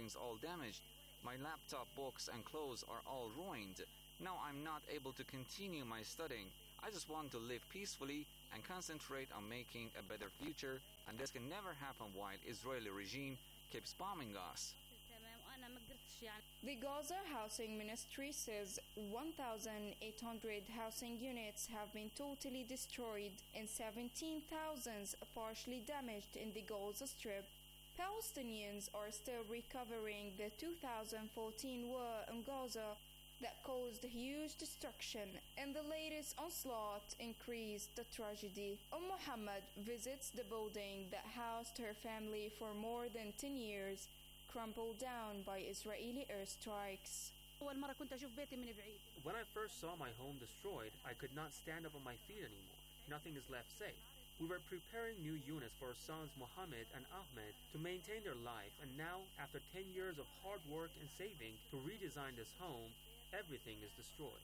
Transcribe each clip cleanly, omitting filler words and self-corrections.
everything's all damaged. My laptop, books, and clothes are all ruined. Now I'm not able to continue my studying. I just want to live peacefully and concentrate on making a better future, and this can never happen while Israeli regime keeps bombing us. The Gaza Housing Ministry says 1,800 housing units have been totally destroyed and 17,000 partially damaged in the Gaza Strip. Palestinians are still recovering the 2014 war in Gaza that caused huge destruction, and the latest onslaught increased the tragedy. Muhammad visits the building that housed her family for more than 10 years, crumpled down by Israeli airstrikes. When I first saw my home destroyed, I could not stand up on my feet anymore. Nothing is left safe. We were preparing new units for our sons Mohammed and Ahmed to maintain their life, and now, after 10 years of hard work and saving to redesign this home, everything is destroyed.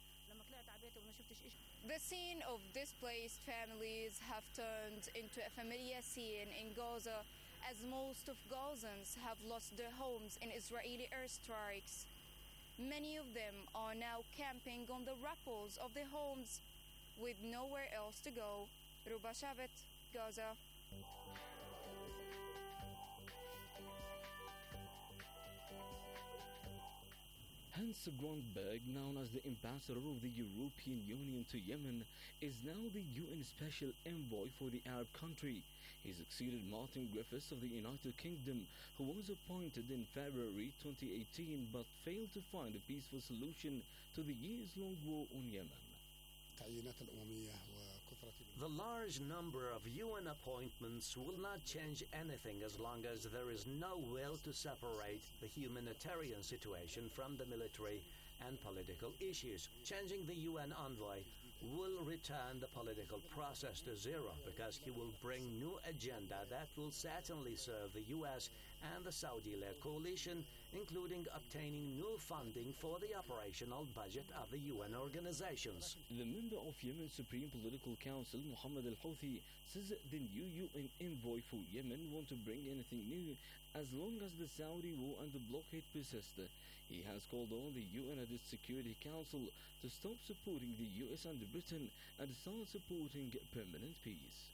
The scene of displaced families have turned into a familiar scene in Gaza, as most of Gazans have lost their homes in Israeli airstrikes. Many of them are now camping on the rappels of their homes with nowhere else to go. Ruba Shabbat, Gaza. Hans Grundberg, known as the ambassador of the European Union to Yemen, is now the UN Special Envoy for the Arab country. He succeeded Martin Griffiths of the United Kingdom, who was appointed in February 2018 but failed to find a peaceful solution to the years-long war on Yemen. The large number of UN appointments will not change anything as long as there is no will to separate the humanitarian situation from the military and political issues. Changing the UN envoy will return the political process to zero because he will bring new agenda that will certainly serve the US and the Saudi-led coalition, including obtaining new funding for the operational budget of the UN organizations. The member of Yemen's Supreme Political Council, Mohammed Al-Houthi, says the new UN envoy for Yemen won't bring anything new as long as the Saudi war and the blockade persist. He has called on the UN and its Security Council to stop supporting the US and Britain and start supporting permanent peace.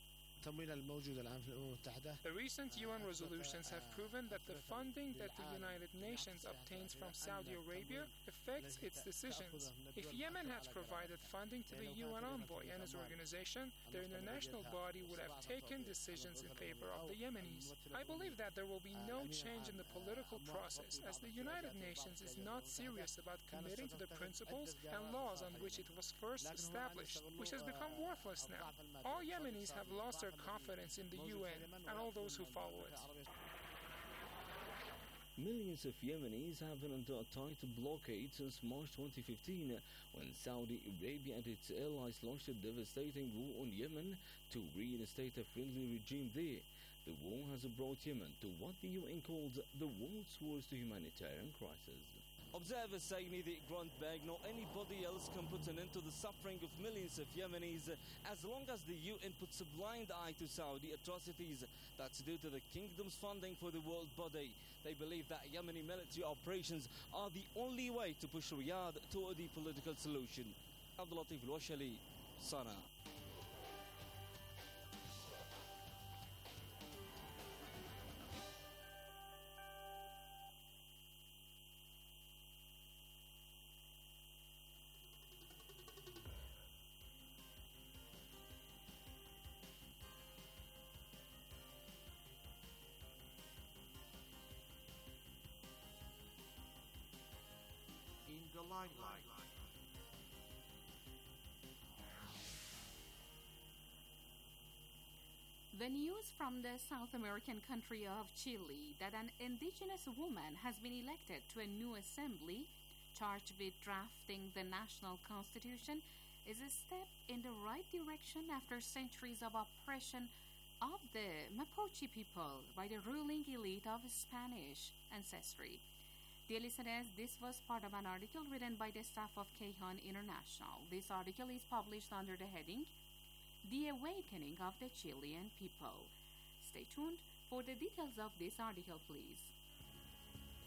The recent UN resolutions have proven that the funding that the United Nations obtains from Saudi Arabia affects its decisions. If Yemen had provided funding to the UN envoy and his organization, their international body would have taken decisions in favor of the Yemenis. I believe that there will be no change in the political process, as the United Nations is not serious about committing to the principles and laws on which it was first established, which has become worthless now. All Yemenis have lost their confidence in the UN and all those who follow it. Millions of Yemenis have been under a tight blockade since March 2015, when Saudi Arabia and its allies launched a devastating war on Yemen to reinstate a friendly regime there. The war has brought Yemen to what the UN called the world's worst humanitarian crisis. Observers say neither Grundberg nor anybody else can put an end to the suffering of millions of Yemenis as long as the UN puts a blind eye to Saudi atrocities. That's due to the kingdom's funding for the world body. They believe that Yemeni military operations are the only way to push Riyadh toward the political solution. Abdul Latif Al-Washali, Sana. In the limelight. The news from the South American country of Chile that an indigenous woman has been elected to a new assembly charged with drafting the national constitution is a step in the right direction after centuries of oppression of the Mapuche people by the ruling elite of Spanish ancestry. Dear listeners, this was part of an article written by the staff of Kayhan International. This article is published under the heading, The Awakening of the Chilean People. Stay tuned for the details of this article, please.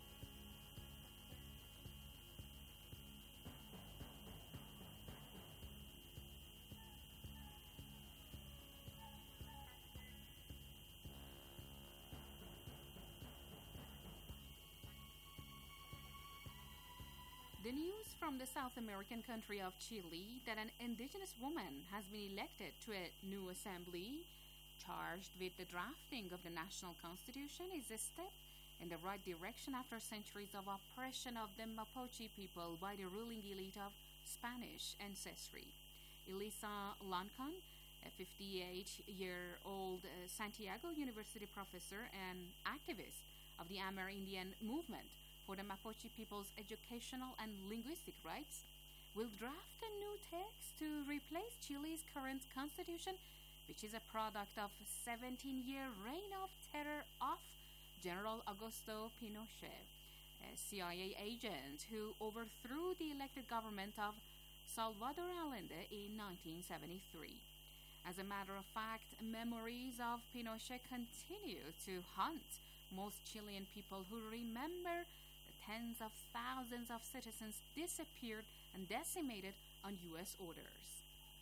The news from the South American country of Chile that an indigenous woman has been elected to a new assembly charged with the drafting of the national constitution is a step in the right direction after centuries of oppression of the Mapuche people by the ruling elite of Spanish ancestry. Elisa Loncon, a 58-year-old Santiago University professor and activist of the Amerindian movement for the Mapuche people's educational and linguistic rights, will draft a new text to replace Chile's current constitution, which is a product of 17-year reign of terror of General Augusto Pinochet, a CIA agent who overthrew the elected government of Salvador Allende in 1973. As a matter of fact, memories of Pinochet continue to haunt most Chilean people who remember the tens of thousands of citizens disappeared and decimated on U.S. orders.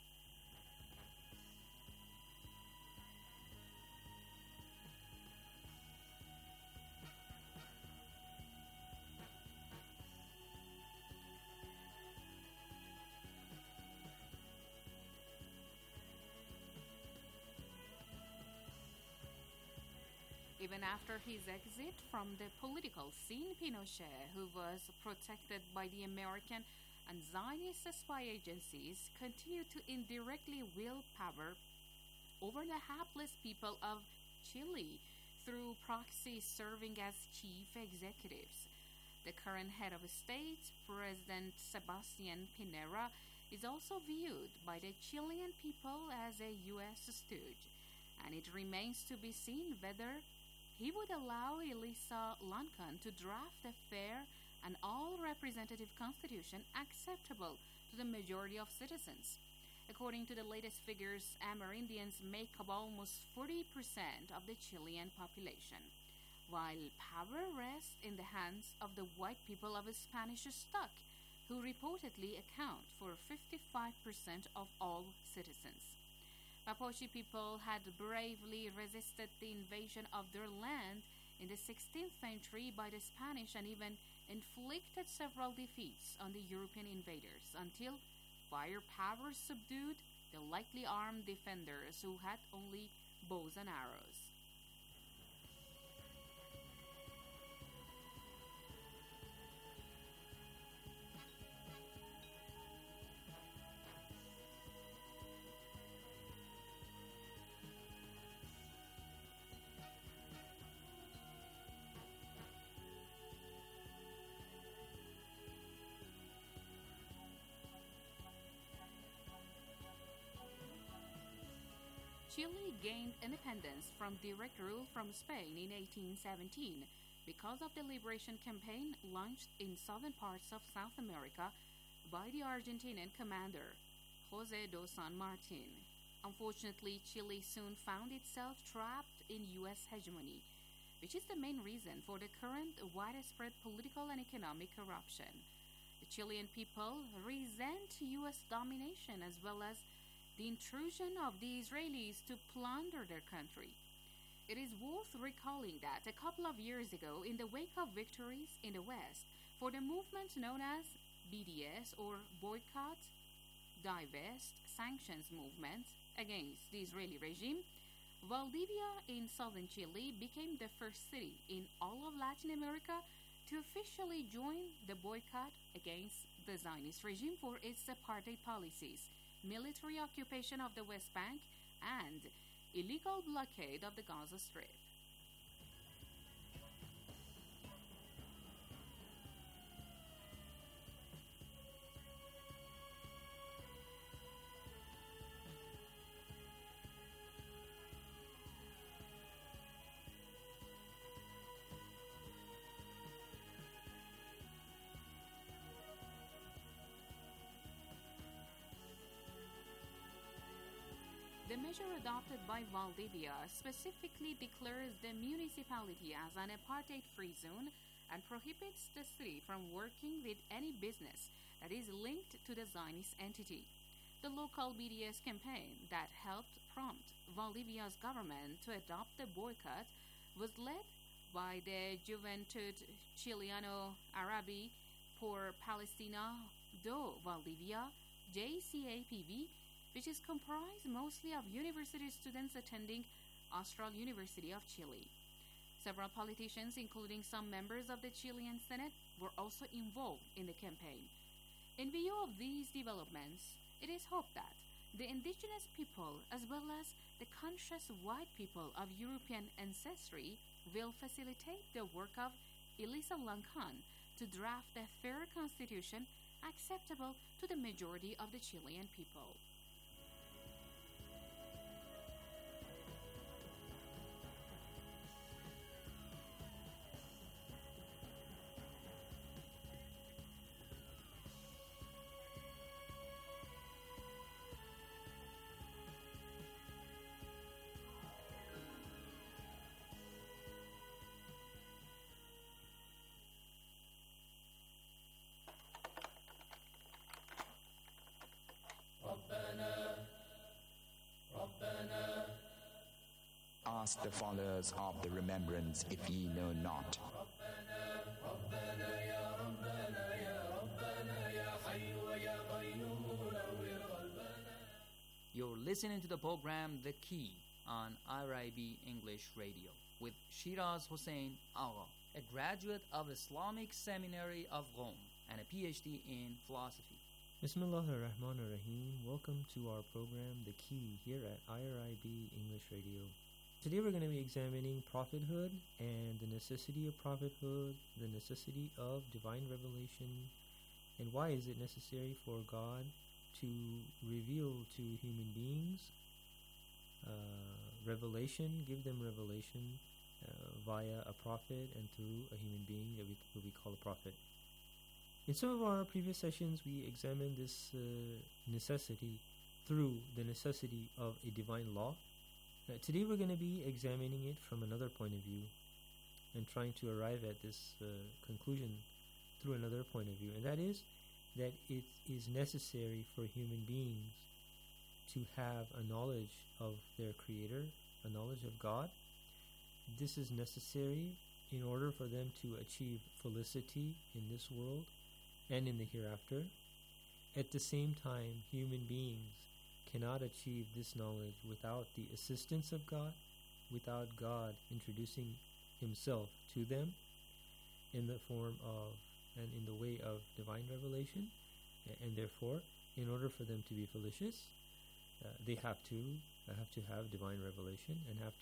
Even after his exit from the political scene, Pinochet, who was protected by the American and Zionist spy agencies, continued to indirectly wield power over the hapless people of Chile through proxies serving as chief executives. The current head of state, President Sebastián Piñera, is also viewed by the Chilean people as a U.S. stooge, and it remains to be seen whether he would allow Elisa Loncon to draft a fair and all-representative constitution acceptable to the majority of citizens. According to the latest figures, Amerindians make up almost 40% of the Chilean population, while power rests in the hands of the white people of Spanish stock, who reportedly account for 55% of all citizens. Mapuche people had bravely resisted the invasion of their land in the 16th century by the Spanish and even inflicted several defeats on the European invaders until firepower subdued the lightly armed defenders who had only bows and arrows. Chile gained independence from direct rule from Spain in 1817 because of the liberation campaign launched in southern parts of South America by the Argentinian commander José dos San Martín. Unfortunately, Chile soon found itself trapped in U.S. hegemony, which is the main reason for the current widespread political and economic corruption. The Chilean people resent U.S. domination as well as the intrusion of the Israelis to plunder their country. It is worth recalling that a couple of years ago, in the wake of victories in the West for the movement known as BDS or Boycott, Divest, Sanctions Movement against the Israeli regime, Valdivia in southern Chile became the first city in all of Latin America to officially join the boycott against the Zionist regime for its apartheid policies, military occupation of the West Bank, and illegal blockade of the Gaza Strip. The measure adopted by Valdivia specifically declares the municipality as an apartheid-free zone and prohibits the city from working with any business that is linked to the Zionist entity. The local BDS campaign that helped prompt Valdivia's government to adopt the boycott was led by the Juventud Chileno Arabi pour Palestina do Valdivia, JCAPV, which is comprised mostly of university students attending Austral University of Chile. Several politicians, including some members of the Chilean Senate, were also involved in the campaign. In view of these developments, it is hoped that the indigenous people, as well as the conscious white people of European ancestry, will facilitate the work of Elisa Lancan to draft a fair constitution acceptable to the majority of the Chilean people. Ask the followers of the remembrance if ye know not. You're listening to the program The Key on IRIB English Radio with Shiraz Hussein Agha, a graduate of Islamic Seminary of Rome and a PhD in philosophy. Bismillah ar-Rahman ar-Rahim. Welcome to our program The Key here at IRIB English Radio. Today we're going to be examining prophethood and the necessity of prophethood, the necessity of divine revelation, and why is it necessary for God to reveal to human beings revelation, give them revelation via a prophet and through a human being that we call a prophet. In some of our previous sessions we examined this necessity through the necessity of a divine law. Today we're going to be examining it from another point of view and trying to arrive at this conclusion through another point of view, and that is that it is necessary for human beings to have a knowledge of their Creator, a knowledge of God. This is necessary in order for them to achieve felicity in this world and in the hereafter. At the same time, human beings cannot achieve this knowledge without the assistance of God, without God introducing Himself to them in the form of and in the way of divine revelation, and therefore, in order for them to be felicious, they have to have divine revelation and have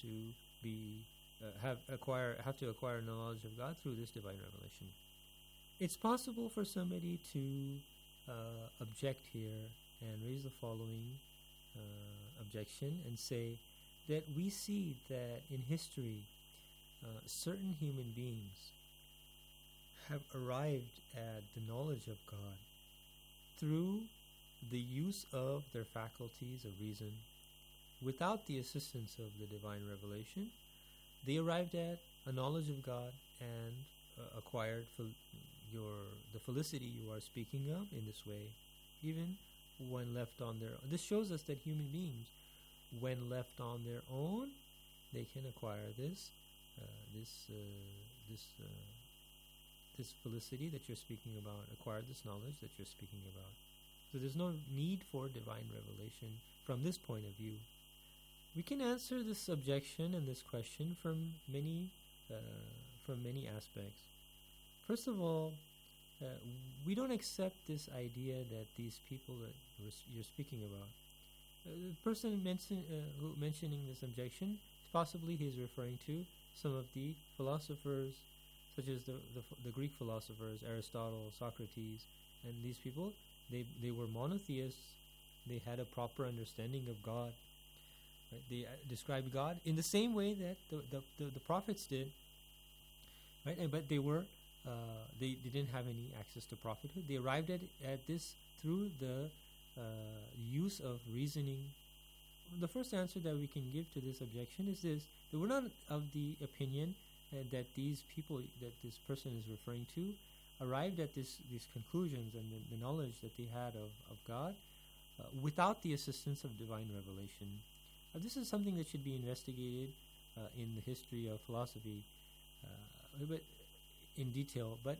to acquire knowledge of God through this divine revelation. It's possible for somebody to object here and raise the following objection and say that we see that in history certain human beings have arrived at the knowledge of God through the use of their faculties of reason without the assistance of the divine revelation. They arrived at a knowledge of God and acquired the felicity you are speaking of in this way, even when left on their own. This shows us that human beings, when left on their own, they can acquire this felicity that you're speaking about, acquire this knowledge that you're speaking about. So there's no need for divine revelation from this point of view. We can answer this objection and this question from many aspects. First of all, we don't accept this idea that these people that you're speaking about. The person mentioning this objection, possibly he is referring to some of the philosophers, such as the Greek philosophers, Aristotle, Socrates, and these people. They were monotheists. They had a proper understanding of God. Right? They described God in the same way that the prophets did. Right? But they didn't have any access to prophethood. They arrived at this through the use of reasoning. The first answer that we can give to this objection is this: that we're not of the opinion that these people, that this person is referring to, arrived at these conclusions and the knowledge that they had of God without the assistance of divine revelation. This is something that should be investigated in the history of philosophy, but in detail. But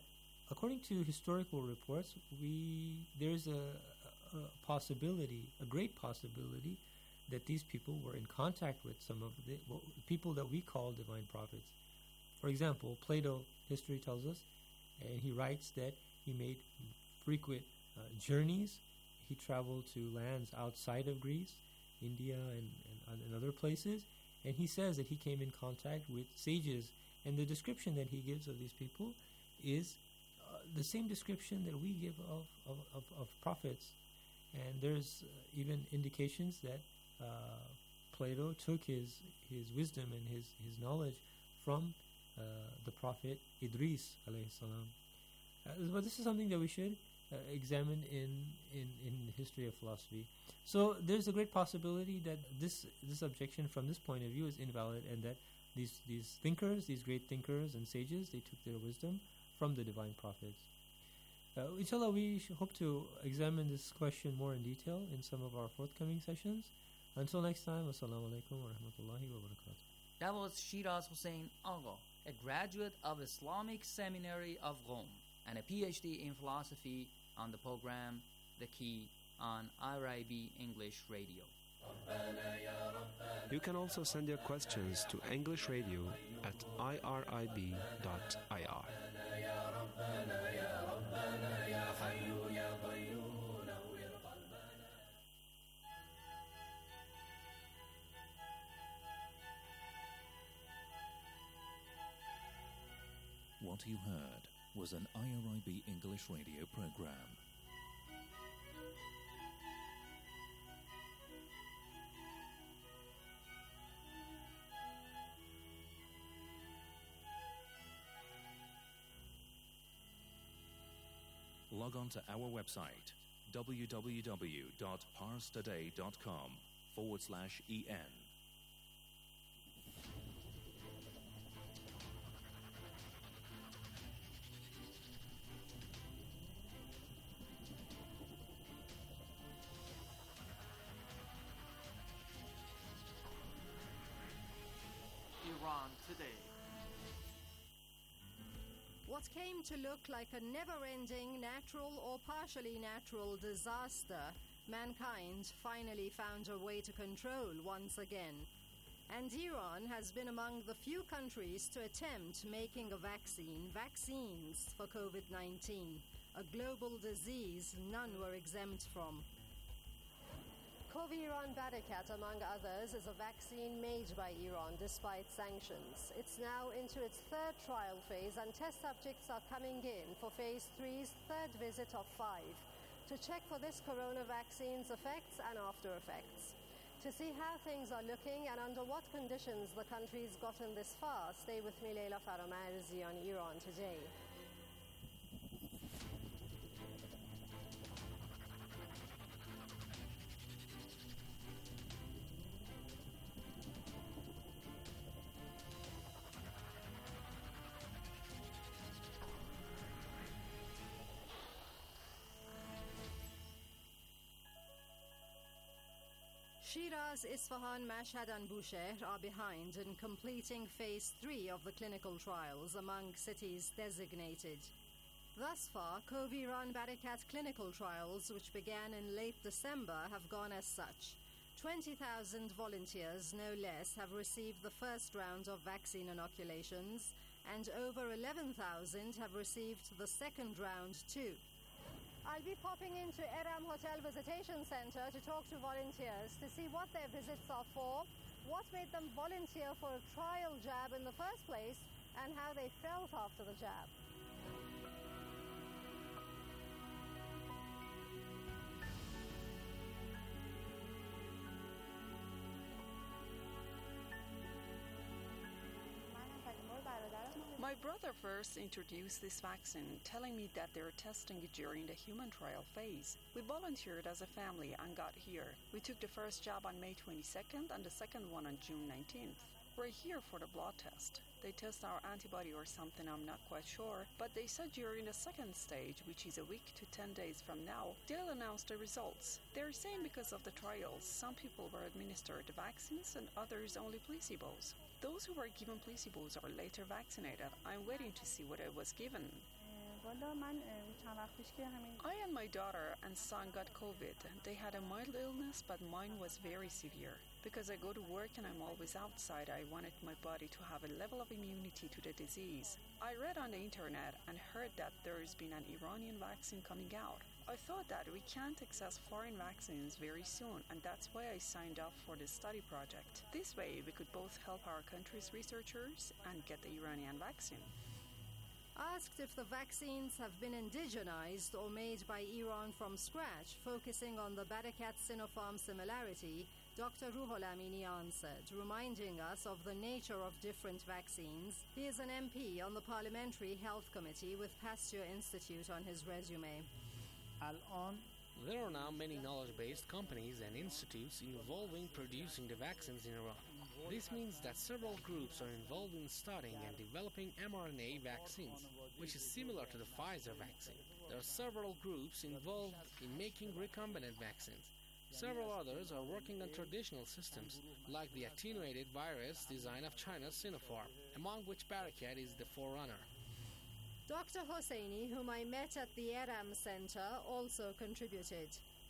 according to historical reports, there's a possibility, a great possibility, that these people were in contact with some of the people that we call divine prophets. For example, Plato, history tells us, and he writes that he made frequent journeys. He traveled to lands outside of Greece, India, and other places, and he says that he came in contact with sages, and the description that he gives of these people is the same description that we give of prophets. And there's even indications that Plato took his wisdom and his knowledge from the prophet Idris alayhi salam. But this is something that we should examine in the history of philosophy. So there's a great possibility that this objection from this point of view is invalid, and that these thinkers, these great thinkers and sages, they took their wisdom from the divine prophets. Inshallah, we hope to examine this question more in detail in some of our forthcoming sessions. Until next time, Assalamu alaikum wa rahmatullahi wa barakatuh. That was Shiraz Hussain Agha, a graduate of Islamic Seminary of Rome and a PhD in philosophy, on the program The Key on IRIB English Radio. You can also send your questions to English Radio at irib.ir. What you heard was an IRIB English radio program. Log on to our website www.parstoday.com/en. Iran Today. What came to look like a never-ending natural or partially natural disaster, mankind finally found a way to control once again. And Iran has been among the few countries to attempt making vaccines for COVID-19, a global disease none were exempt from. Coviran Barakat, among others, is a vaccine made by Iran despite sanctions. It's now into its third trial phase, and test subjects are coming in for phase 3's third visit of 5 to check for this corona vaccine's effects and after effects. To see how things are looking and under what conditions the country's gotten this far, stay with me, Leila Faramarzi, on Iran Today. Shiraz, Isfahan, Mashhad and Bushehr are behind in completing phase 3 of the clinical trials among cities designated. Thus far, Coviran Barakat clinical trials, which began in late December, have gone as such. 20,000 volunteers, no less, have received the first round of vaccine inoculations, and over 11,000 have received the second round too. I'll be popping into Eram Hotel Visitation Center to talk to volunteers to see what their visits are for, what made them volunteer for a trial jab in the first place, and how they felt after the jab. My brother first introduced this vaccine, telling me that they're testing it during the human trial phase. We volunteered as a family and got here. We took the first jab on May 22nd and the second one on June 19th. We're here for the blood test. They test our antibody or something, I'm not quite sure, but they said during the second stage, which is a week to 10 days from now, they'll announce the results. They're saying because of the trials, some people were administered the vaccines and others only placebos. Those who were given placebos are later vaccinated. I'm waiting to see what I was given. I and my daughter and son got COVID. They had a mild illness, but mine was very severe. Because I go to work and I'm always outside, I wanted my body to have a level of immunity to the disease. I read on the internet and heard that there has been an Iranian vaccine coming out. I thought that we can't access foreign vaccines very soon, and that's why I signed up for this study project. This way, we could both help our country's researchers and get the Iranian vaccine. Asked if the vaccines have been indigenized or made by Iran from scratch, focusing on the Barakat-Sinopharm similarity, Dr. Ruhul Amini answered, reminding us of the nature of different vaccines. He is an MP on the Parliamentary Health Committee with Pasteur Institute on his resume. There are now many knowledge-based companies and institutes involved in producing the vaccines in Iran. This means that several groups are involved in studying and developing mRNA vaccines, which is similar to the Pfizer vaccine. There are several groups involved in making recombinant vaccines. Several others are working on traditional systems, like the attenuated virus design of China's Sinopharm, among which Barakat is the forerunner. Dr. Hosseini, whom I met at the Eram Center, also contributed.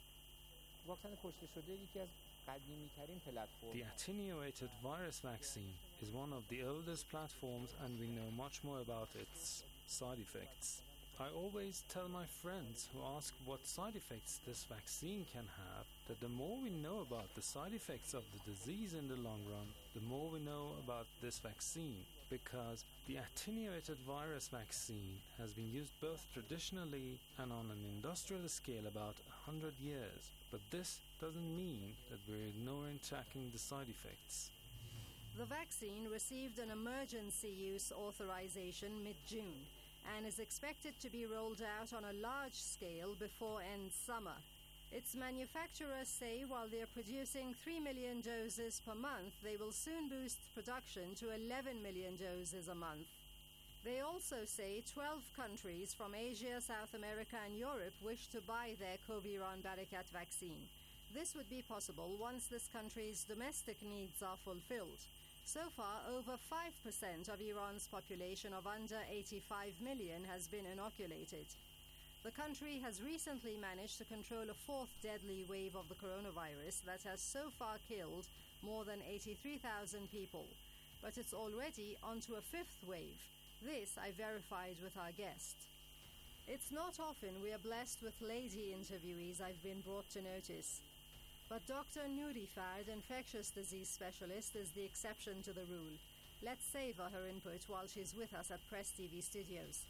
The attenuated virus vaccine is one of the oldest platforms, and we know much more about its side effects. I always tell my friends who ask what side effects this vaccine can have that the more we know about the side effects of the disease in the long run, the more we know about this vaccine, because the attenuated virus vaccine has been used both traditionally and on an industrial scale about 100 years. But this doesn't mean that we're ignoring tracking the side effects. The vaccine received an emergency use authorization mid-June and is expected to be rolled out on a large scale before end summer. Its manufacturers say while they're producing 3 million doses per month, they will soon boost production to 11 million doses a month. They also say 12 countries from Asia, South America and Europe wish to buy their Coviran Barakat vaccine. This would be possible once this country's domestic needs are fulfilled. So far, over 5% of Iran's population of under 85 million has been inoculated. The country has recently managed to control a fourth deadly wave of the coronavirus that has so far killed more than 83,000 people. But it's already onto a fifth wave. This I verified with our guest. It's not often we are blessed with lady interviewees, I've been brought to notice. But Dr. Nouri Fard, infectious disease specialist, is the exception to the rule. Let's savor her input while she's with us at Press TV studios.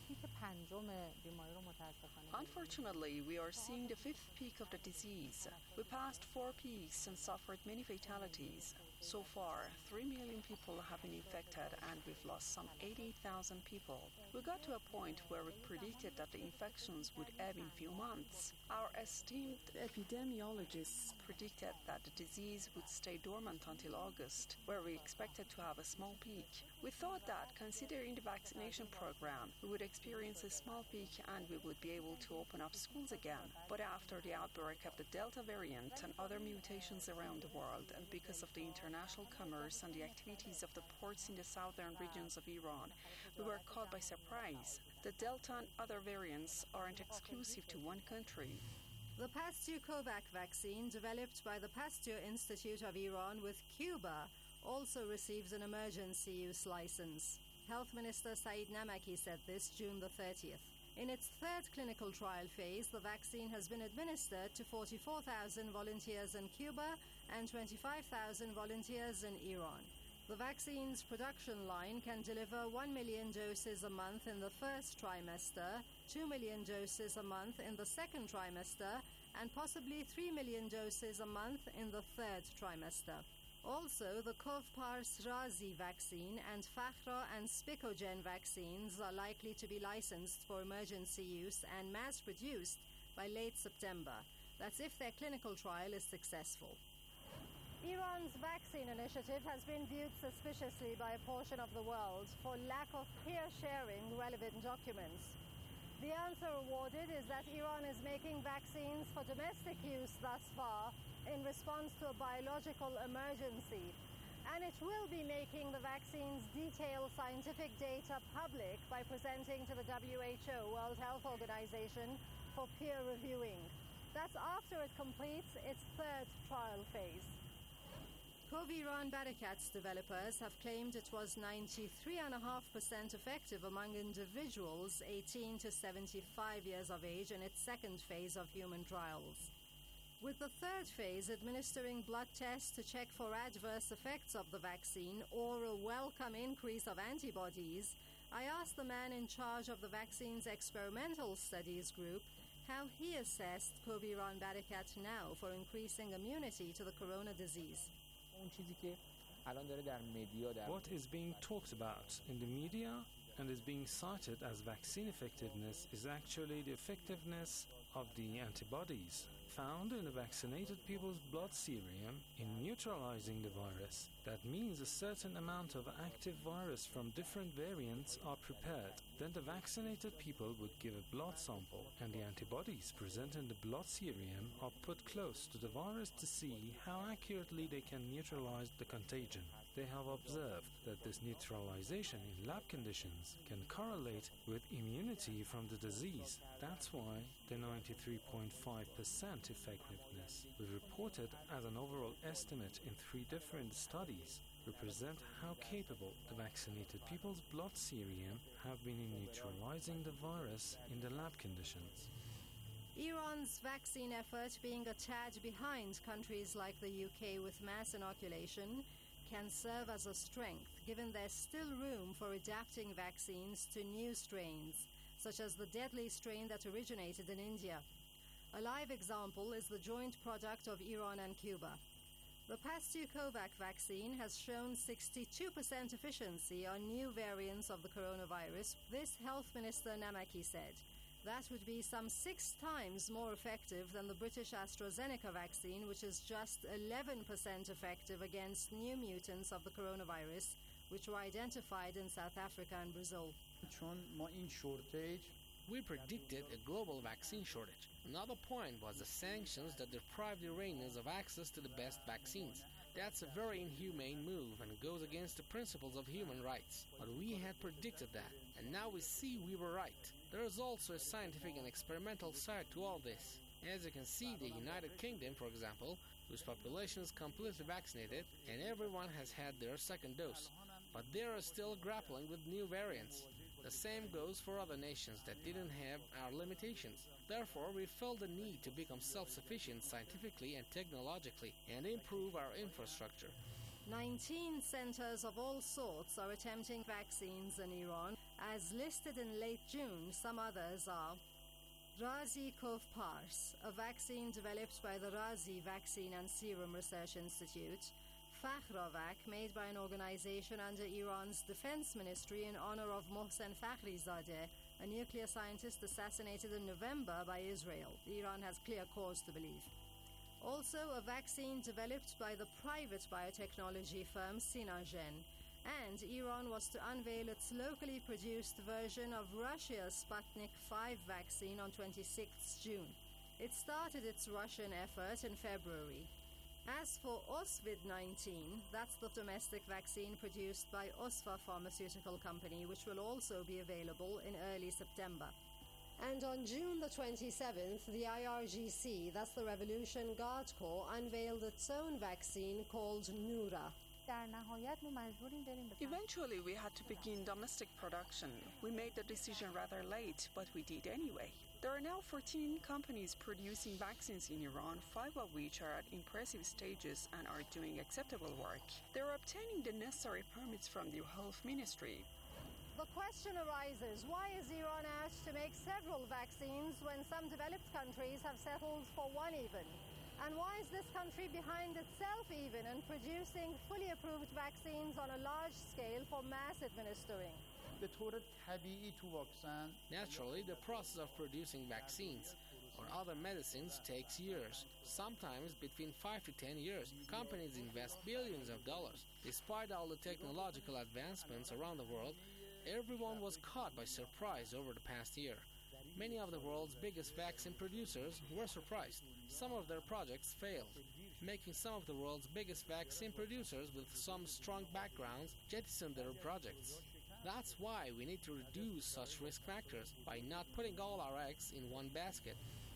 Unfortunately, we are seeing the fifth peak of the disease. We passed 4 peaks and suffered many fatalities. So far, 3 million people have been infected and we've lost some 80,000 people. We got to a point where we predicted that the infections would ebb in few months. Our esteemed epidemiologists predicted that the disease would stay dormant until August, where we expected to have a small peak. We thought that, considering the vaccination program, we would experience a small peak and we would be able to open up schools again. But after the outbreak of the Delta variant and other mutations around the world, and because of the international commerce and the activities of the ports in the southern regions of Iran, we were caught by surprise. The Delta and other variants aren't exclusive to one country. The Pasteur-Kovac vaccine, developed by the Pasteur Institute of Iran with Cuba, also receives an emergency use license. Health Minister Saeed Namaki said this June the 30th. In its third clinical trial phase, the vaccine has been administered to 44,000 volunteers in Cuba and 25,000 volunteers in Iran. The vaccine's production line can deliver 1 million doses a month in the first trimester, 2 million doses a month in the second trimester, and possibly 3 million doses a month in the third trimester. Also, the Covpars Razi vaccine and Fakhra and Spicogen vaccines are likely to be licensed for emergency use and mass-produced by late September. That's if their clinical trial is successful. Iran's vaccine initiative has been viewed suspiciously by a portion of the world for lack of peer-sharing relevant documents. The answer awarded is that Iran is making vaccines for domestic use thus far in response to a biological emergency, And it will be making the vaccine's detailed scientific data public by presenting to the WHO, World Health Organization, for peer reviewing. That's after it completes its third trial phase. Coviran Barakat's developers have claimed it was 93.5% effective among individuals 18 to 75 years of age in its second phase of human trials. With the third phase administering blood tests to check for adverse effects of the vaccine or a welcome increase of antibodies, I asked the man in charge of the vaccine's experimental studies group how he assessed Coviran Barakat now for increasing immunity to the corona disease. What is being talked about in the media and is being cited as vaccine effectiveness is actually the effectiveness of the antibodies found in the vaccinated people's blood serum in neutralizing the virus. That means a certain amount of active virus from different variants are prepared. Then the vaccinated people would give a blood sample, and the antibodies present in the blood serum are put close to the virus to see how accurately they can neutralize the contagion. They have observed that this neutralization in lab conditions can correlate with immunity from the disease. That's why the 93.5% effectiveness was reported as an overall estimate in 3 different studies represent how capable the vaccinated people's blood serum have been in neutralizing the virus in the lab conditions. Iran's vaccine effort being a tad behind countries like the UK with mass inoculation can serve as a strength, given there's still room for adapting vaccines to new strains, such as the deadly strain that originated in India. A live example is the joint product of Iran and Cuba. The Pastukovac vaccine has shown 62% efficiency on new variants of the coronavirus. This Health Minister Namaki said. That would be some 6 times more effective than the British AstraZeneca vaccine, which is just 11% effective against new mutants of the coronavirus, which were identified in South Africa and Brazil. We predicted a global vaccine shortage. Another point was the sanctions that deprived Iranians of access to the best vaccines. That's a very inhumane move and goes against the principles of human rights. But we had predicted that, and now we see we were right. There is also a scientific and experimental side to all this. As you can see, the United Kingdom, for example, whose population is completely vaccinated and everyone has had their second dose, but they are still grappling with new variants. The same goes for other nations that didn't have our limitations. Therefore, we felt the need to become self-sufficient scientifically and technologically and improve our infrastructure. 19 centers of all sorts are attempting vaccines in Iran. As listed in late June, some others are Razi Kov Pars, a vaccine developed by the Razi Vaccine and Serum Research Institute, Fakhrovac, made by an organization under Iran's defense ministry in honor of Mohsen Fakhrizadeh, a nuclear scientist assassinated in November by Israel. Iran has clear cause to believe. Also, a vaccine developed by the private biotechnology firm Sinagen. And Iran was to unveil its locally produced version of Russia's Sputnik V vaccine on 26 June. It started its Russian effort in February. As for Osvid-19, that's the domestic vaccine produced by Osfa Pharmaceutical Company, which will also be available in early September. And on June the 27th, the IRGC, that's the Revolution Guard Corps, unveiled its own vaccine called Noura. Eventually, we had to begin domestic production. We made the decision rather late, but we did anyway. There are now 14 companies producing vaccines in Iran, 5 of which are at impressive stages and are doing acceptable work. They are obtaining the necessary permits from the Health Ministry. The question arises, why is Iran asked to make several vaccines when some developed countries have settled for one even? And why is this country behind itself even in producing fully approved vaccines on a large scale for mass administering? Naturally, the process of producing vaccines or other medicines takes years, sometimes between 5 to 10 years. Companies invest billions of dollars. Despite all the technological advancements around the world, everyone was caught by surprise over the past year. Many of the world's biggest vaccine producers were surprised. Some of their projects failed. making some of the world's biggest vaccine producers with some strong backgrounds jettison their projects. That's why we need to reduce such risk factors by not putting all our eggs in one basket.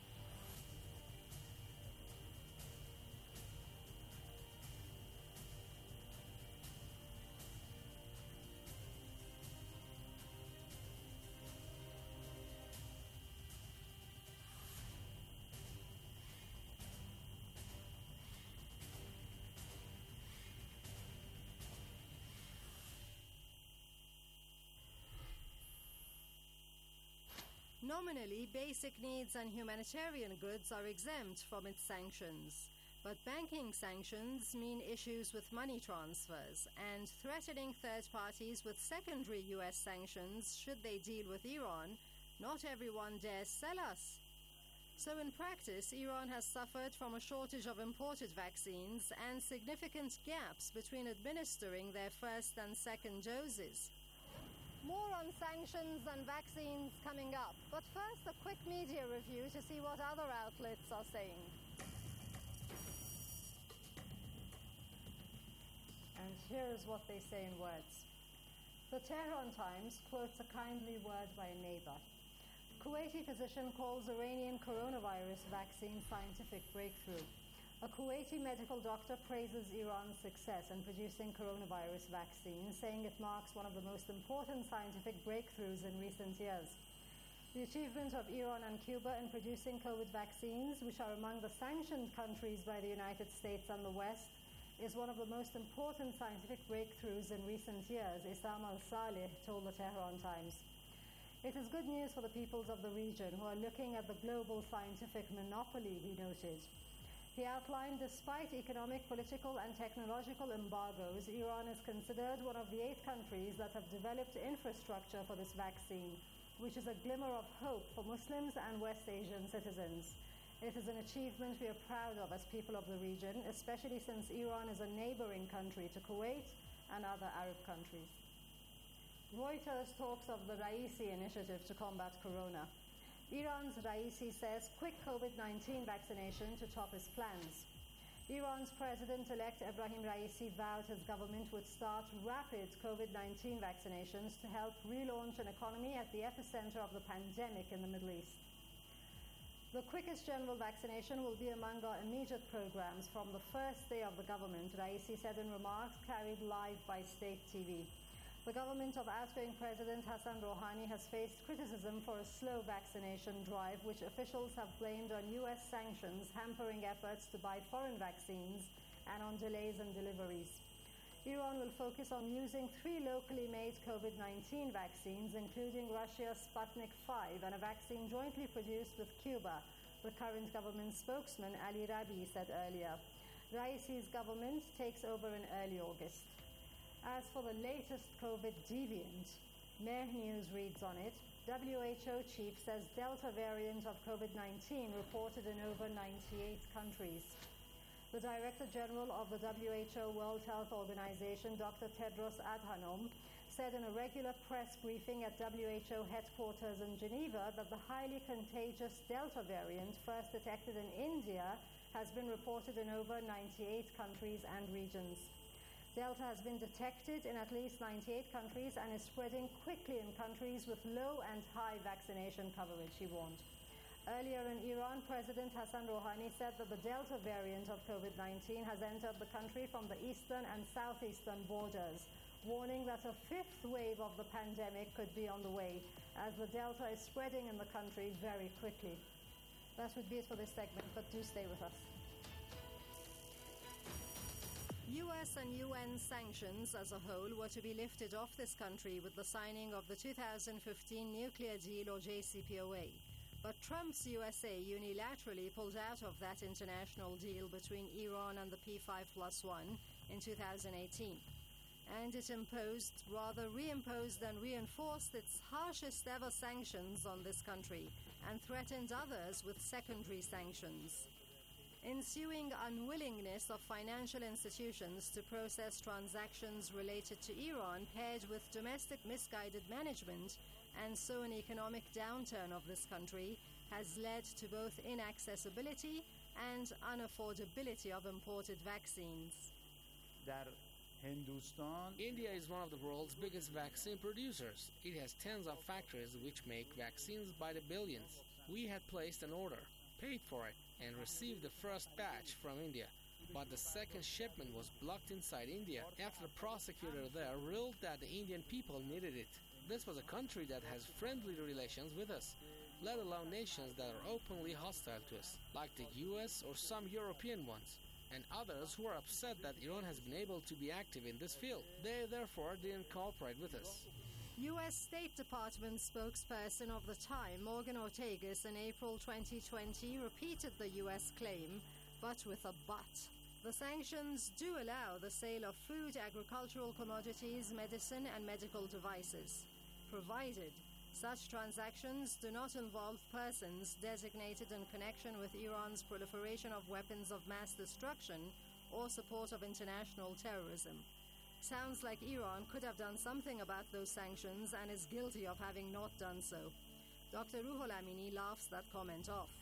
Nominally, basic needs and humanitarian goods are exempt from its sanctions. But banking sanctions mean issues with money transfers and threatening third parties with secondary U.S. sanctions should they deal with Iran. Not everyone dares sell us. So in practice, Iran has suffered from a shortage of imported vaccines and significant gaps between administering their first and second doses. More on sanctions and vaccines coming up. But first, a quick media review to see what other outlets are saying. And here is what they say in words. The Tehran Times quotes a kindly word by a neighbor. Kuwaiti physician calls Iranian coronavirus vaccine scientific breakthrough. A Kuwaiti medical doctor praises Iran's success in producing coronavirus vaccines, saying it marks one of the most important scientific breakthroughs in recent years. The achievement of Iran and Cuba in producing COVID vaccines, which are among the sanctioned countries by the United States and the West, is one of the most important scientific breakthroughs in recent years, Issam al-Saleh told the Tehran Times. It is good news for the peoples of the region who are looking at the global scientific monopoly, he noted. He outlined despite economic, political and technological embargoes, Iran is considered one of the 8 countries that have developed infrastructure for this vaccine, which is a glimmer of hope for Muslims and West Asian citizens. It is an achievement we are proud of as people of the region, especially since Iran is a neighboring country to Kuwait and other Arab countries. Reuters talks of the Raisi initiative to combat corona. Iran's Raisi says quick COVID-19 vaccination to top his plans. Iran's President-elect Ebrahim Raisi vowed his government would start rapid COVID-19 vaccinations to help relaunch an economy at the epicenter of the pandemic in the Middle East. The quickest general vaccination will be among our immediate programs from the first day of the government, Raisi said in remarks carried live by state TV. The government of outgoing President Hassan Rouhani has faced criticism for a slow vaccination drive, which officials have blamed on U.S. sanctions hampering efforts to buy foreign vaccines and on delays in deliveries. Iran will focus on using 3 locally made COVID-19 vaccines, including Russia's Sputnik V and a vaccine jointly produced with Cuba, the current government spokesman Ali Rabi said earlier. Raisi's government takes over in early August. As for the latest COVID deviant, Mehr News reads on it, WHO chief says Delta variant of COVID-19 reported in over 98 countries. The Director General of the WHO World Health Organization, Dr. Tedros Adhanom, said in a regular press briefing at WHO headquarters in Geneva that the highly contagious Delta variant, first detected in India, has been reported in over 98 countries and regions. Delta has been detected in at least 98 countries and is spreading quickly in countries with low and high vaccination coverage, he warned. Earlier in Iran, President Hassan Rouhani said that the Delta variant of COVID-19 has entered the country from the eastern and southeastern borders, warning that a 5th wave of the pandemic could be on the way, as the Delta is spreading in the country very quickly. That would be it for this segment, but do stay with us. US and UN sanctions as a whole were to be lifted off this country with the signing of the 2015 Nuclear Deal or JCPOA. But Trump's USA unilaterally pulled out of that international deal between Iran and the P5+1 in 2018. And it imposed, rather reimposed and reinforced its harshest ever sanctions on this country and threatened others with secondary sanctions. Ensuing unwillingness of financial institutions to process transactions related to Iran paired with domestic misguided management and so an economic downturn of this country has led to both inaccessibility and unaffordability of imported vaccines. India is one of the world's biggest vaccine producers. It has tens of factories which make vaccines by the billions. We had placed an order, paid for it, and received the first batch from India. But the second shipment was blocked inside India after the prosecutor there ruled that the Indian people needed it. This was a country that has friendly relations with us, let alone nations that are openly hostile to us, like the US or some European ones, and others who are upset that Iran has been able to be active in this field. They therefore didn't cooperate with us. U.S. State Department spokesperson of the time, Morgan Ortagus, in April 2020 repeated the U.S. claim, but with a but. The sanctions do allow the sale of food, agricultural commodities, medicine, and medical devices, provided such transactions do not involve persons designated in connection with Iran's proliferation of weapons of mass destruction or support of international terrorism. Sounds like Iran could have done something about those sanctions and is guilty of having not done so. Dr. Ruhul Amini laughs that comment off.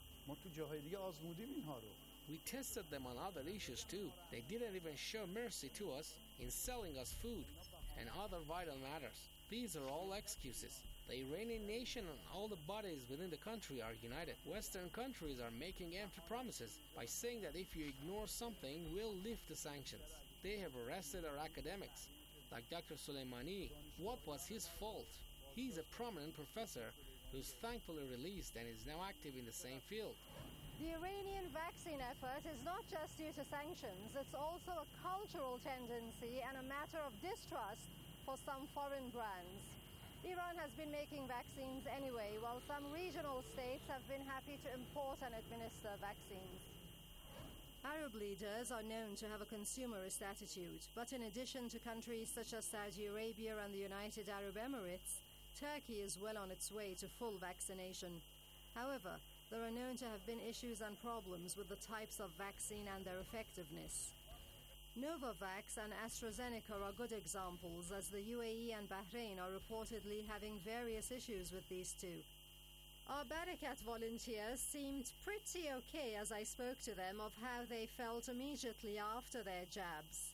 We tested them on other issues too. They didn't even show mercy to us in selling us food and other vital matters. These are all excuses. The Iranian nation and all the bodies within the country are united. Western countries are making empty promises by saying that if you ignore something, we'll lift the sanctions. They have arrested our academics, like Dr. Soleimani. What was his fault? He's a prominent professor who's thankfully released and is now active in the same field. The Iranian vaccine effort is not just due to sanctions, it's also a cultural tendency and a matter of distrust for some foreign brands. Iran has been making vaccines anyway, while some regional states have been happy to import and administer vaccines. Arab leaders are known to have a consumerist attitude, but in addition to countries such as Saudi Arabia and the United Arab Emirates, Turkey is well on its way to full vaccination. However, there are known to have been issues and problems with the types of vaccine and their effectiveness. Novavax and AstraZeneca are good examples, as the UAE and Bahrain are reportedly having various issues with these two. Our Barakat volunteers seemed pretty okay as I spoke to them of how they felt immediately after their jabs.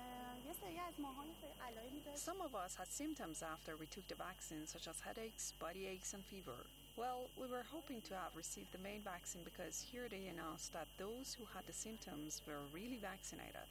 Some of us had symptoms after we took the vaccine, such as headaches, body aches, and fever. Well, we were hoping to have received the main vaccine because here they announced that those who had the symptoms were really vaccinated.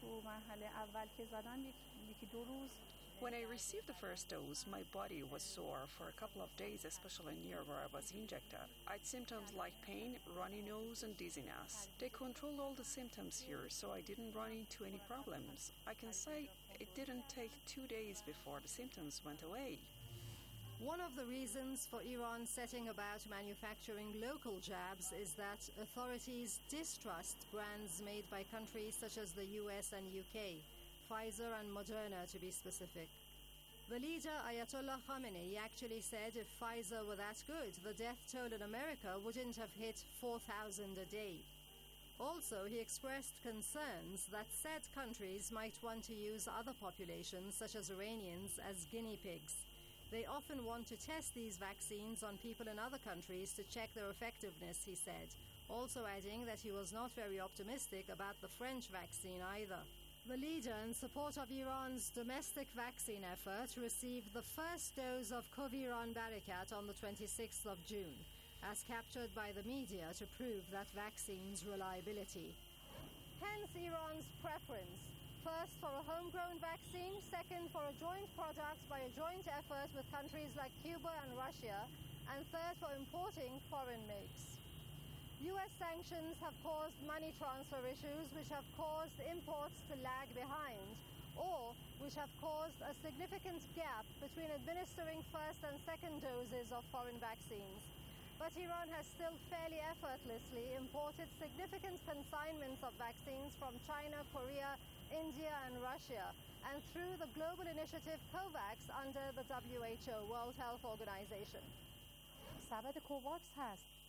When I received the first dose, my body was sore for a couple of days, especially near where I was injected. I had symptoms like pain, runny nose, and dizziness. They controlled all the symptoms here, so I didn't run into any problems. I can say it didn't take 2 days before the symptoms went away. One of the reasons for Iran setting about manufacturing local jabs is that authorities distrust brands made by countries such as the US and UK, Pfizer and Moderna to be specific. The leader, Ayatollah Khamenei, actually said if Pfizer were that good, the death toll in America wouldn't have hit 4,000 a day. Also, he expressed concerns that said countries might want to use other populations, such as Iranians, as guinea pigs. They often want to test these vaccines on people in other countries to check their effectiveness, he said, also adding that he was not very optimistic about the French vaccine either. The leader, in support of Iran's domestic vaccine effort, received the first dose of Coviran Barakat on the 26th of June, as captured by the media to prove that vaccine's reliability. Hence Iran's preference. First for a homegrown vaccine, second for a joint product by a joint effort with countries like Cuba and Russia, and third for importing foreign makes. US sanctions have caused money transfer issues which have caused imports to lag behind, or which have caused a significant gap between administering first and second doses of foreign vaccines. But Iran has still fairly effortlessly imported significant consignments of vaccines from China, Korea, India and Russia, and through the global initiative COVAX under the WHO, World Health Organization. سبد کوواکس هست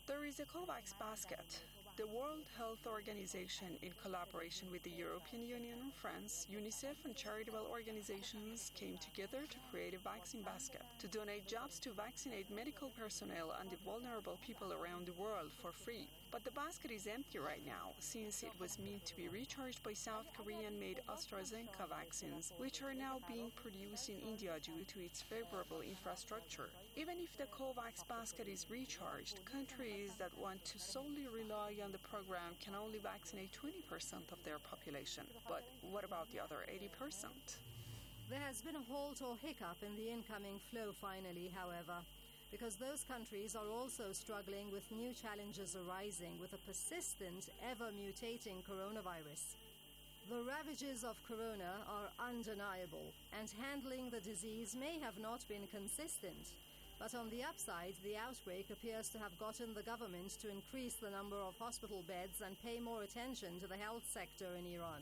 There is a COVAX basket. The World Health Organization, in collaboration with the European Union and France, UNICEF and charitable organizations came together to create a vaccine basket to donate jobs to vaccinate medical personnel and the vulnerable people around the world for free. But the basket is empty right now, since it was meant to be recharged by South Korean-made AstraZeneca vaccines, which are now being produced in India due to its favorable infrastructure. Even if the COVAX basket is recharged, countries that want to solely rely on the program can only vaccinate 20% of their population. But what about the other 80%? There has been a halt or hiccup in the incoming flow finally, however, because those countries are also struggling with new challenges arising with a persistent, ever-mutating coronavirus. The ravages of corona are undeniable, and handling the disease may have not been consistent. But on the upside, the outbreak appears to have gotten the government to increase the number of hospital beds and pay more attention to the health sector in Iran.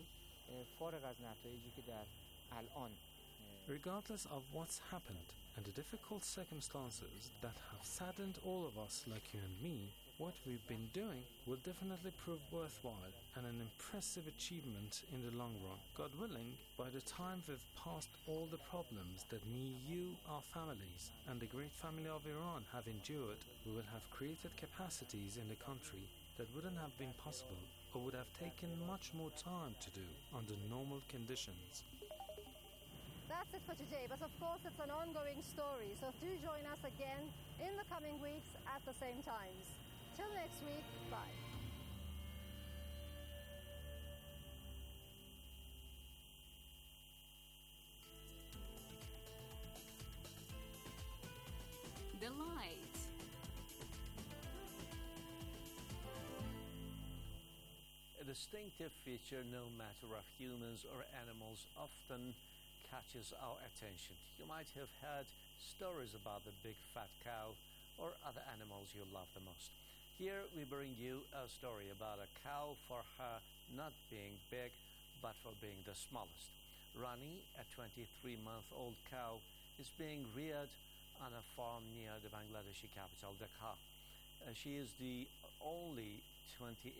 Regardless of what's happened and the difficult circumstances that have saddened all of us like you and me, what we've been doing will definitely prove worthwhile and an impressive achievement in the long run. God willing, by the time we've passed all the problems that me, you, our families, and the great family of Iran have endured, we will have created capacities in the country that wouldn't have been possible or would have taken much more time to do under normal conditions. That's it for today, but of course it's an ongoing story, so do join us again in the coming weeks at the same times. Till next week, bye. The Light. A distinctive feature, no matter of humans or animals, often catches our attention. You might have heard stories about the big fat cow or other animals you love the most. Here we bring you a story about a cow for her not being big, but for being the smallest. Rani, a 23-month-old cow, is being reared on a farm near the Bangladeshi capital, Dhaka. She is only 20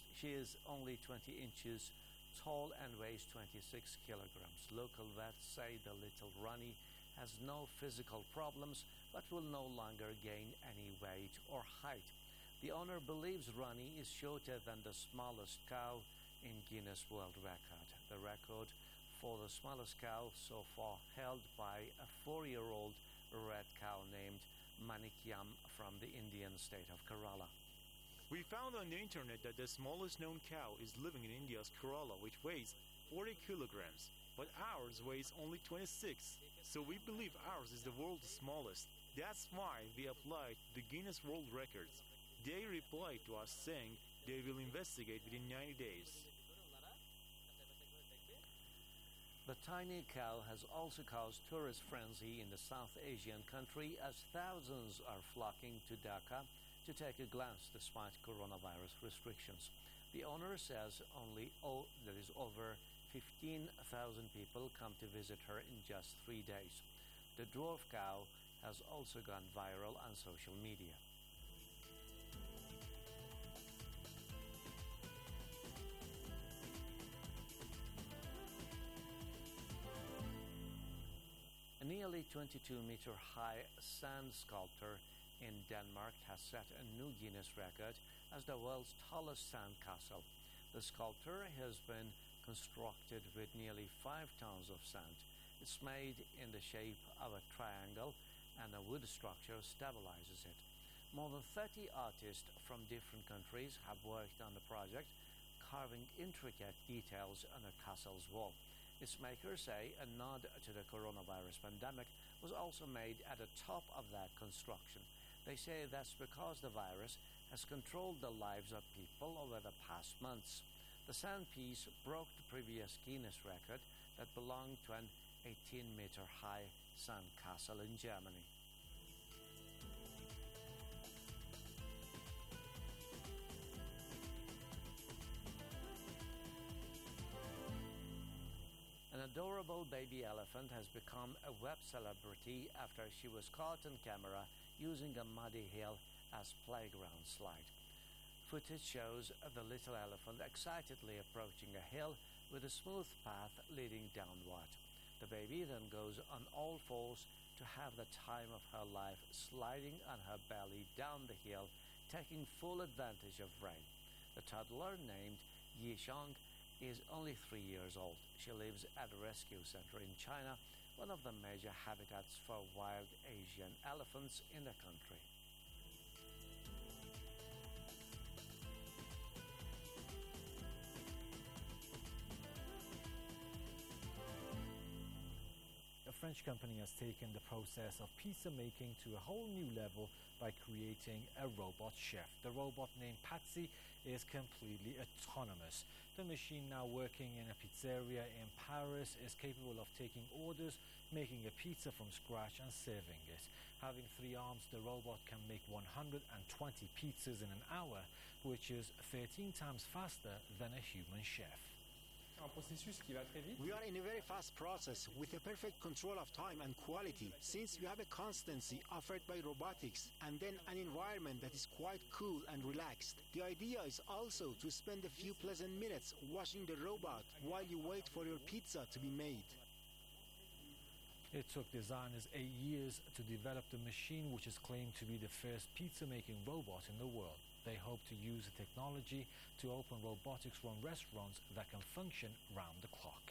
inches tall and weighs 26 kilograms. Local vets say the little Rani has no physical problems, but will no longer gain any weight or height. The owner believes Rani is shorter than the smallest cow in Guinness World Record. The record for the smallest cow so far held by a 4-year-old red cow named Manikyam from the Indian state of Kerala. We found on the internet that the smallest known cow is living in India's Kerala, which weighs 40 kilograms, but ours weighs only 26, so we believe ours is the world's smallest. That's why we applied to the Guinness World Records. They replied to us saying they will investigate within 90 days. The tiny cow has also caused tourist frenzy in the South Asian country as thousands are flocking to Dhaka to take a glance despite coronavirus restrictions. The owner says over 15,000 people come to visit her in just 3 days. The dwarf cow has also gone viral on social media. A nearly 22-meter-high sand sculpture in Denmark has set a new Guinness record as the world's tallest sand castle. The sculpture has been constructed with nearly 5 tons of sand. It's made in the shape of a triangle, and a wood structure stabilizes it. More than 30 artists from different countries have worked on the project, carving intricate details on the castle's wall. Its makers say a nod to the coronavirus pandemic was also made at the top of that construction. They say that's because the virus has controlled the lives of people over the past months. The sand piece broke the previous Guinness record that belonged to an 18-meter-high sand castle in Germany. An adorable baby elephant has become a web celebrity after she was caught on camera using a muddy hill as grass playground slide. Footage shows the little elephant excitedly approaching a hill with a smooth path leading downward. The baby then goes on all fours to have the time of her life, sliding on her belly down the hill, taking full advantage of rain. The toddler, named Yi Xiang, is only 3 years old. She lives at a rescue center in China, one of the major habitats for wild Asian elephants in the country. A French company has taken the process of pizza making to a whole new level by creating a robot chef. The robot, named Patsy, is completely autonomous. The machine, now working in a pizzeria in Paris, is capable of taking orders, making a pizza from scratch and serving it. Having 3 arms, the robot can make 120 pizzas in an hour, which is 13 times faster than a human chef. We are in a very fast process with a perfect control of time and quality, since we have a constancy offered by robotics and then an environment that is quite cool and relaxed. The idea is also to spend a few pleasant minutes washing the robot while you wait for your pizza to be made. It took designers 8 years to develop the machine, which is claimed to be the first pizza-making robot in the world. They hope to use the technology to open robotics-run restaurants that can function round the clock.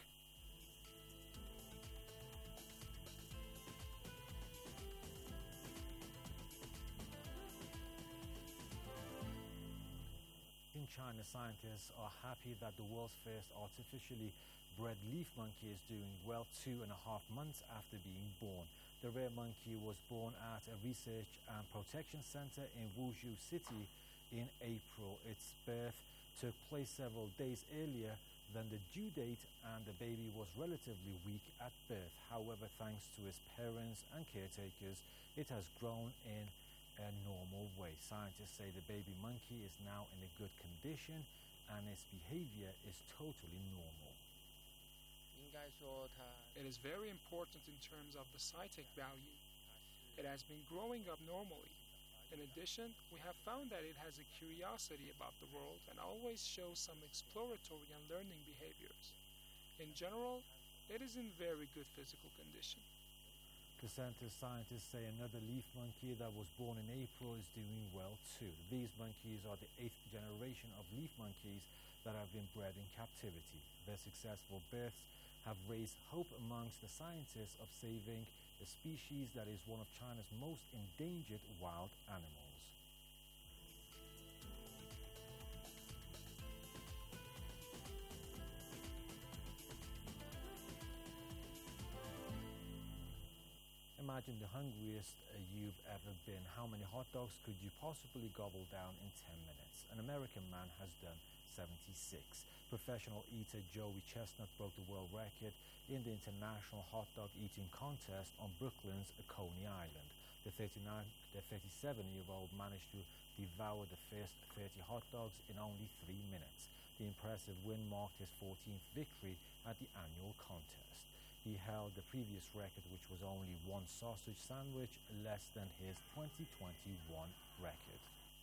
In China, scientists are happy that the world's first artificially bred leaf monkey is doing well 2.5 months after being born. The rare monkey was born at a research and protection center in Wuzhou City in April. Its birth took place several days earlier than the due date, and the baby was relatively weak at birth. However, thanks to its parents and caretakers, it has grown in a normal way. Scientists say the baby monkey is now in a good condition and its behavior is totally normal. It is very important in terms of the cytic value. It has been growing up normally. In addition, we have found that it has a curiosity about the world and always shows some exploratory and learning behaviors. In general, it is in very good physical condition. The center's scientists say another leaf monkey that was born in April is doing well too. These monkeys are the 8th generation of leaf monkeys that have been bred in captivity. Their successful births have raised hope amongst the scientists of saving a species that is one of China's most endangered wild animals. Imagine the hungriest you've ever been. How many hot dogs could you possibly gobble down in 10 minutes? An American man has done 76. Professional eater Joey Chestnut broke the world record in the International Hot Dog Eating Contest on Brooklyn's Coney Island. The 37-year-old managed to devour the first 30 hot dogs in only 3 minutes. The impressive win marked his 14th victory at the annual contest. He held the previous record, which was only 1 sausage sandwich less than his 2021 record.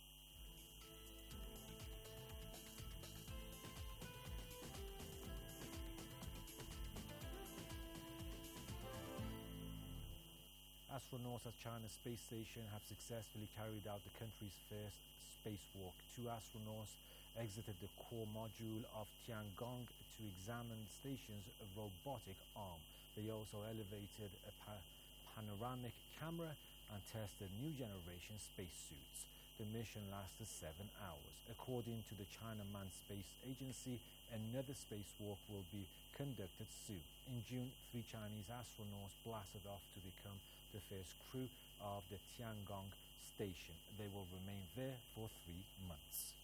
Astronauts at China's space station have successfully carried out the country's first spacewalk. 2 astronauts exited the core module of Tiangong to examine the station's robotic arm. They also elevated a panoramic camera and tested new generation spacesuits. The mission lasted 7 hours. According to the China Manned Space Agency, another spacewalk will be conducted soon. In June, 3 Chinese astronauts blasted off to become the first crew of the Tiangong station. They will remain there for 3 months.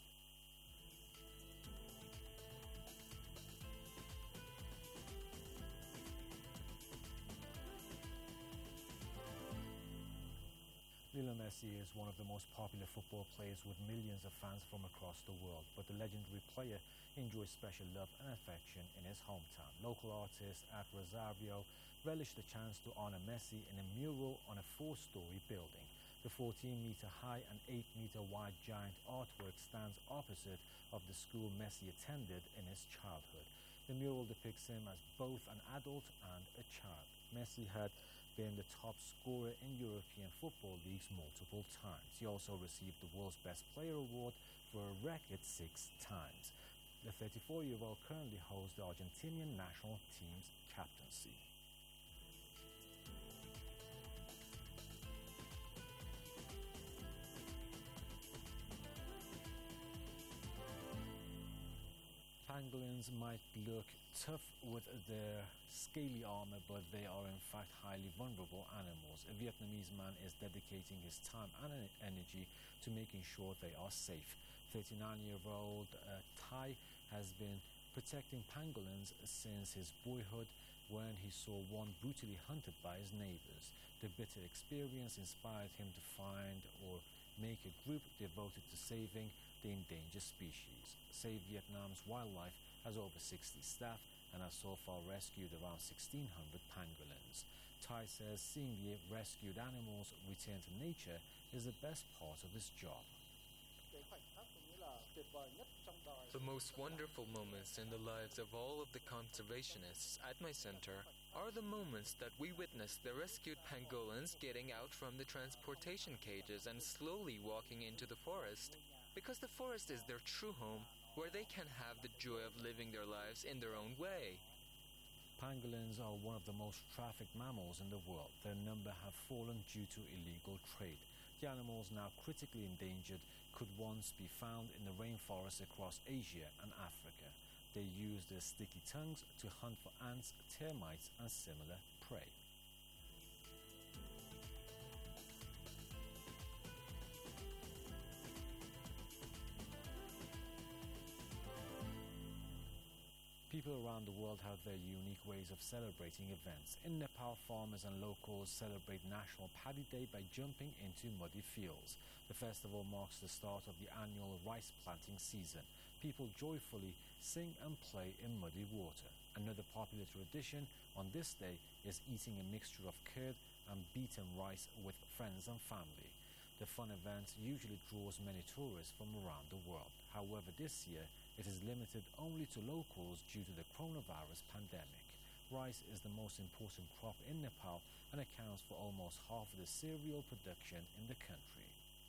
Lionel Messi is one of the most popular football players with millions of fans from across the world, but the legendary player enjoys special love and affection in his hometown. Local artists at Rosario relished the chance to honor Messi in a mural on a 4-story building. The 14-meter high and 8-meter wide giant artwork stands opposite of the school Messi attended in his childhood. The mural depicts him as both an adult and a child. Messi had been the top scorer in European football leagues multiple times. He also received the World's Best Player award for a record 6 times. The 34-year-old currently holds the Argentinian national team's captaincy. Pangolins might look tough with their scaly armor, but they are in fact highly vulnerable animals. A Vietnamese man is dedicating his time and energy to making sure they are safe. 39-year-old Thai has been protecting pangolins since his boyhood, when he saw one brutally hunted by his neighbors. The bitter experience inspired him to find or make a group devoted to saving the endangered species. Save Vietnam's Wildlife has over 60 staff and has so far rescued around 1,600 pangolins. Thai says seeing the rescued animals return to nature is the best part of his job. The most wonderful moments in the lives of all of the conservationists at my center are the moments that we witness the rescued pangolins getting out from the transportation cages and slowly walking into the forest, because the forest is their true home, where they can have the joy of living their lives in their own way. Pangolins are one of the most trafficked mammals in the world. Their number have fallen due to illegal trade. The animals, now critically endangered, could once be found in the rainforests across Asia and Africa. They use their sticky tongues to hunt for ants, termites, and similar prey. People around the world have their unique ways of celebrating events. In Nepal, farmers and locals celebrate National Paddy Day by jumping into muddy fields. The festival marks the start of the annual rice planting season. People joyfully sing and play in muddy water. Another popular tradition on this day is eating a mixture of curd and beaten rice with friends and family. The fun event usually draws many tourists from around the world. However, this year, it is limited only to locals due to the coronavirus pandemic. Rice is the most important crop in Nepal and accounts for almost half of the cereal production in the country.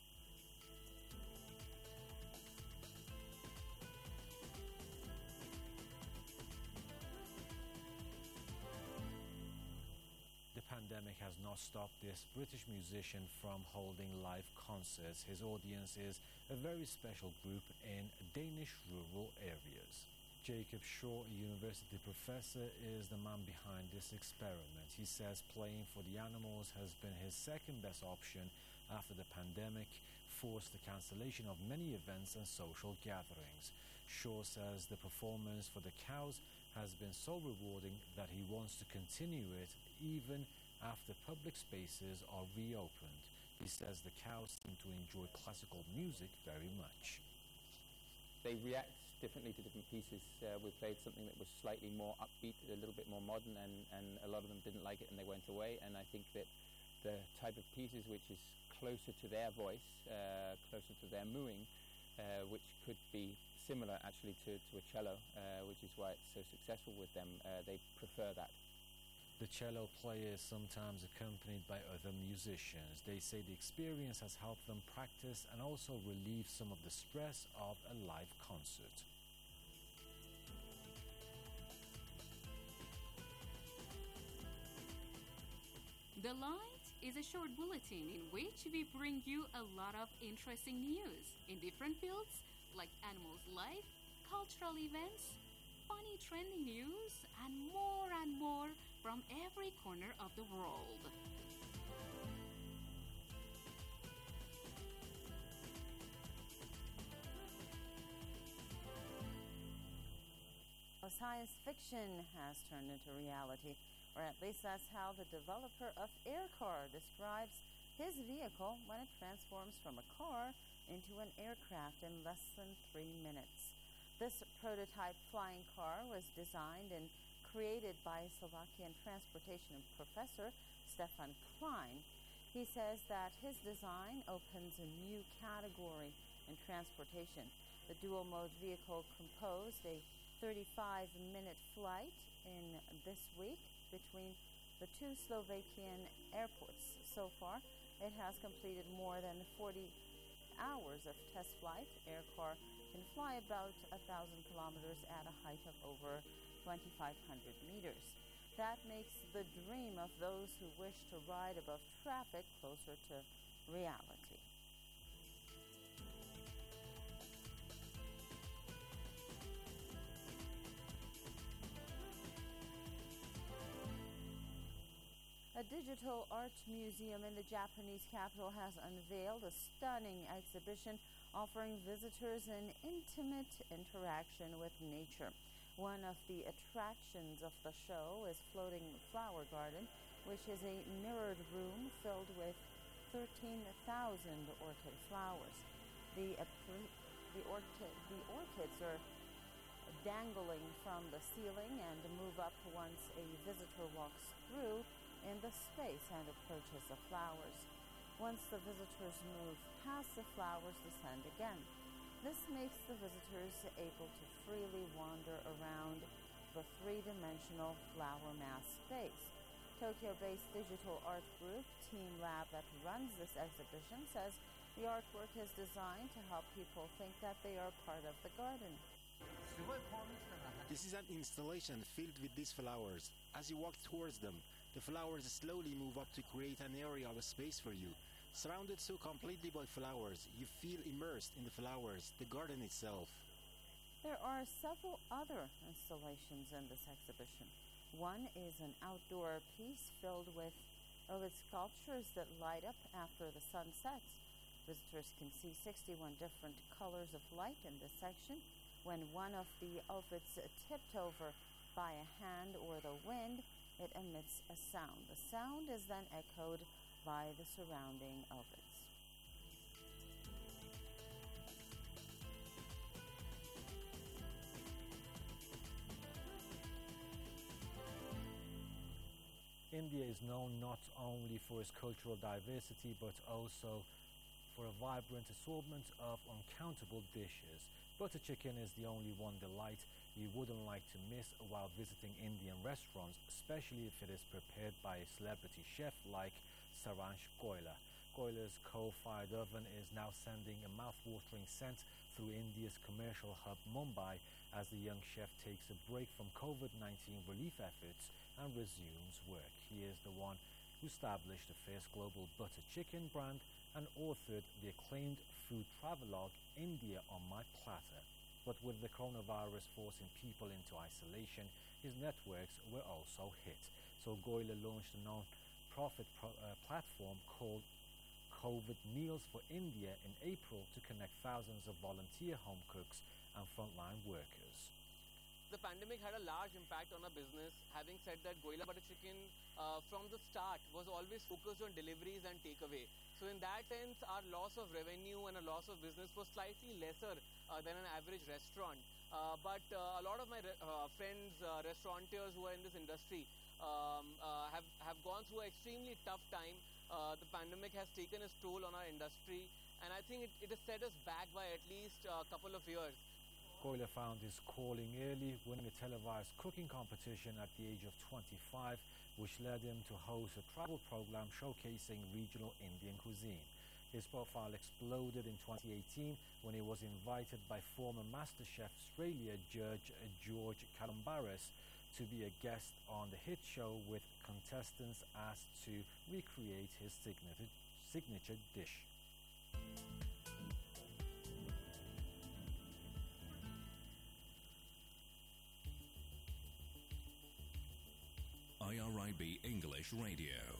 The pandemic has not stopped this British musician from holding live concerts. His audience is a very special group in Danish rural areas. Jacob Shaw, a university professor, is the man behind this experiment. He says playing for the animals has been his second best option after the pandemic forced the cancellation of many events and social gatherings. Shaw says the performance for the cows has been so rewarding that he wants to continue it even after public spaces are reopened. He says the cows seem to enjoy classical music very much. They react differently to different pieces. We played something that was slightly more upbeat, a little bit more modern, and a lot of them didn't like it and they went away. And I think that the type of pieces which is closer to their voice, closer to their mooing, which could be similar actually to a cello, which is why it's so successful with them, they prefer that. The cello player is sometimes accompanied by other musicians. They say the experience has helped them practice and also relieve some of the stress of a live concert. The Light is a short bulletin in which we bring you a lot of interesting news in different fields like animals' life, cultural events, funny trending news, and more from every corner of the world. Science fiction has turned into reality, or at least that's how the developer of Aircar describes his vehicle when it transforms from a car into an aircraft in less than 3 minutes. This prototype flying car was designed and created by Slovakian transportation professor Stefan Klein. He says that his design opens a new category in transportation. The dual-mode vehicle composed a 35-minute flight in this week between the two Slovakian airports. So far, it has completed more than 40 hours of test flight. Aircar can fly about 1,000 kilometers at a height of over 2,500 meters. That makes the dream of those who wish to ride above traffic closer to reality. A digital art museum in the Japanese capital has unveiled a stunning exhibition offering visitors an intimate interaction with nature. One of the attractions of the show is Floating Flower Garden, which is a mirrored room filled with 13,000 orchid flowers. The orchids are dangling from the ceiling and move up once a visitor walks through in the space and approaches the flowers. Once the visitors move past, the flowers descend again. This makes the visitors able to freely wander around the three-dimensional flower mass space. Tokyo-based digital art group Team Lab that runs this exhibition says the artwork is designed to help people think that they are part of the garden. This is an installation filled with these flowers. As you walk towards them, the flowers slowly move up to create an area of space for you. Surrounded so completely by flowers, you feel immersed in the flowers, the garden itself. There are several other installations in this exhibition. One is an outdoor piece filled with sculptures that light up after the sun sets. Visitors can see 61 different colors of light in this section. When one of the ovids tipped over by a hand or the wind, it emits a sound. The sound is then echoed by the surrounding ovids. India is known not only for its cultural diversity but also for a vibrant assortment of uncountable dishes. Butter chicken is the only one delight you wouldn't like to miss while visiting Indian restaurants, especially if it is prepared by a celebrity chef like Saransh Goyla. Goyla's coal-fired oven is now sending a mouth-watering scent through India's commercial hub Mumbai as the young chef takes a break from COVID-19 relief efforts and resumes work. He is the one who established the first global butter chicken brand and authored the acclaimed food travelogue India on My Platter. But with the coronavirus forcing people into isolation, his networks were also hit. So Goyla launched a non-profit platform called COVID Meals for India in April to connect thousands of volunteer home cooks and frontline workers. The pandemic had a large impact on our business. Having said that, Goyla Butter Chicken from the start was always focused on deliveries and takeaway. So in that sense, our loss of revenue and a loss of business was slightly lesser than an average restaurant. But a lot of my friends, restaurateurs who are in this industry have gone through an extremely tough time. The pandemic has taken its toll on our industry, and I think it has set us back by at least a couple of years. Goyla found his calling early, winning a televised cooking competition at the age of 25, which led him to host a travel program showcasing regional Indian cuisine. His profile exploded in 2018 when he was invited by former MasterChef Australia judge George Calombaris to be a guest on the hit show, with contestants asked to recreate his signature dish. IRIB English Radio.